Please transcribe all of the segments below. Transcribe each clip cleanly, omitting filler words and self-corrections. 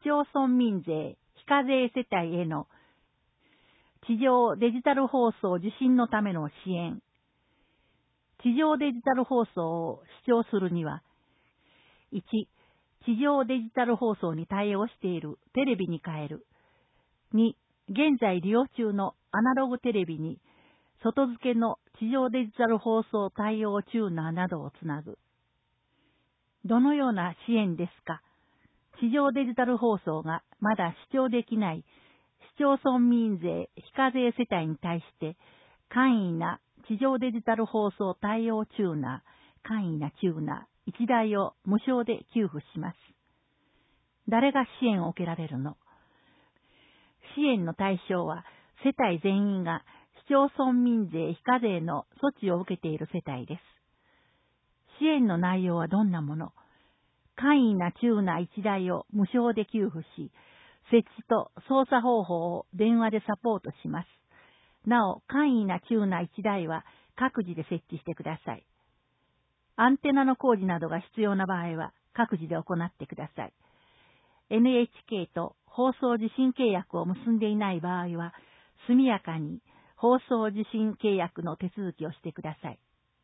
町村民税非課税世帯への地上デジタル放送受信のための支援。地上デジタル放送を視聴するには、1、地上デジタル放送に対応しているテレビに変える。2、現在利用中のアナログテレビに外付けの地上デジタル放送対応チューナーなどをつなぐ。どのような支援ですか？地上デジタル放送がまだ視聴できない市町村民税非課税世帯に対して簡易な地上デジタル放送対応チューナー、簡易なチューナー1台を無償で給付します。誰が支援を受けられるの？支援の対象は世帯全員が市町村民税非課税の措置を受けている世帯です。支援の内容はどんなもの？簡易なチューナー1台を無償で給付し、設置と操作方法を電話でサポートします。なお、簡易なチューナー1台は各自で設置してください。アンテナの工事などが必要な場合は各自で行ってください。NHK と放送受信契約を結んでいない場合は、速やかに放送受信契約の手続きをしてください。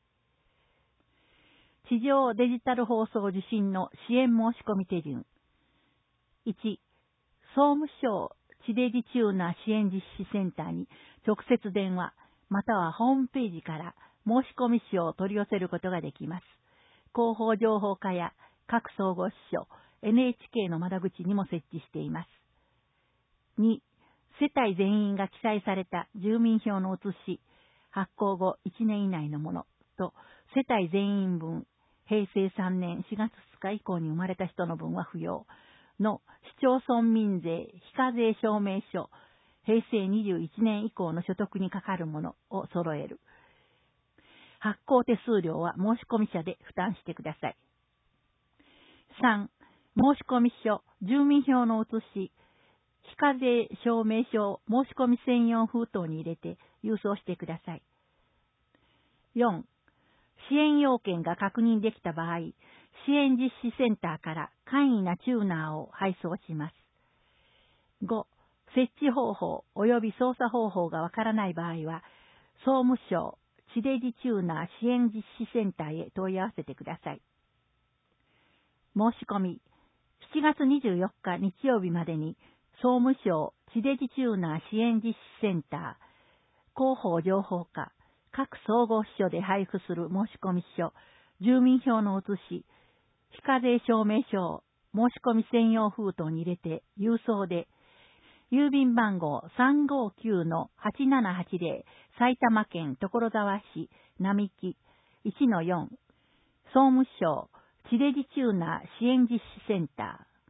地上デジタル放送受信の支援申し込み手順。1、総務省地デジチューナー支援実施センターに直接電話、またはホームページから申し込み書を取り寄せることができます。広報情報課や各総合支所、NHK の窓口にも設置しています。2、世帯全員が記載された住民票の写し、発行後1年以内のものと、世帯全員分、平成3年4月2日以降に生まれた人の分は不要の市町村民税非課税証明書、平成21年以降の所得にかかるものを揃える。発行手数料は申込者で負担してください。3、申込書、住民票の写し、非課税証明書を申込専用封筒に入れて郵送してください。4、支援要件が確認できた場合、支援実施センターから簡易なチューナーを配送します。5、設置方法及び操作方法がわからない場合は、総務省地デジチューナー支援実施センターへ問い合わせてください。申し込み、7月24日日曜日までに、総務省地デジチューナー支援実施センター、広報情報課、各総合支所で配布する申込書、住民票の写し、非課税証明書を申込専用封筒に入れて郵送で、郵便番号 359-8780 埼玉県所沢市並木 1-4 総務省地デジチューナー支援実施センター。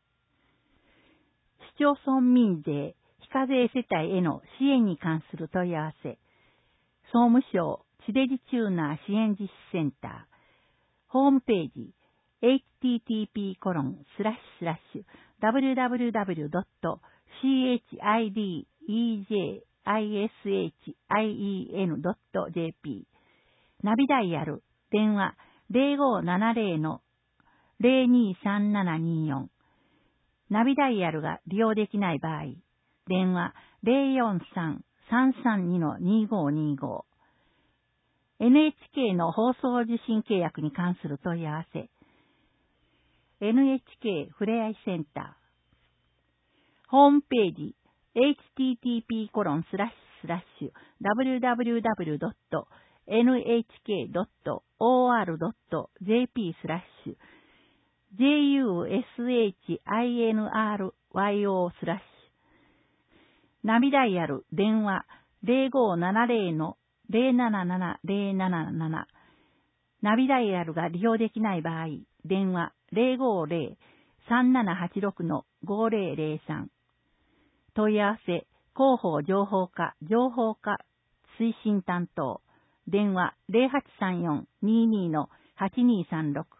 市町村民税非課税世帯への支援に関する問い合わせ。総務省地デジチューナー支援実施センター。ホームページ http://www.chidejishin.jp ナビダイヤル電話 0570-023724 ナビダイヤルが利用できない場合、電話 043-332-2525 NHK の放送受信契約に関する問い合わせ NHK ふれあいセンターホームページ http://www.nhk.or.jp/jushinryo/ ナビダイヤル電話 0570-077077 ナビダイヤルが利用できない場合、電話 050-3786-5003 問い合わせ、広報情報課情報課推進担当電話 0834-22-8236